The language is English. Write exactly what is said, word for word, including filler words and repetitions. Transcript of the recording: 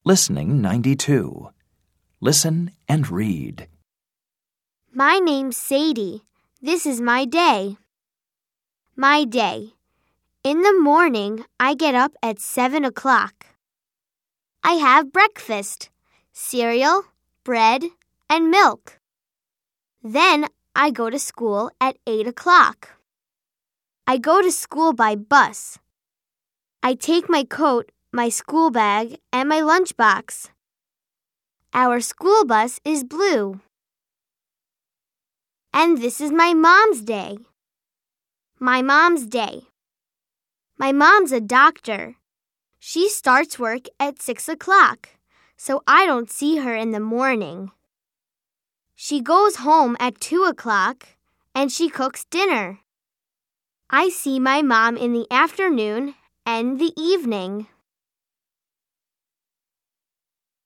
Listening ninety-two. Listen and read. My name's Sadie. This is my day. My day. In the morning, I get up at seven o'clock. I have breakfast, cereal, bread, and milk. Then I go to school at eight o'clock. I go to school by bus. I take my coat, my school bag, and my lunchbox. Our school bus is blue. And this is my mom's day. My mom's day. My mom's a doctor. She starts work at six o'clock, so I don't see her in the morning. She goes home at two o'clock, and she cooks dinner. I see my mom in the afternoon and the evening.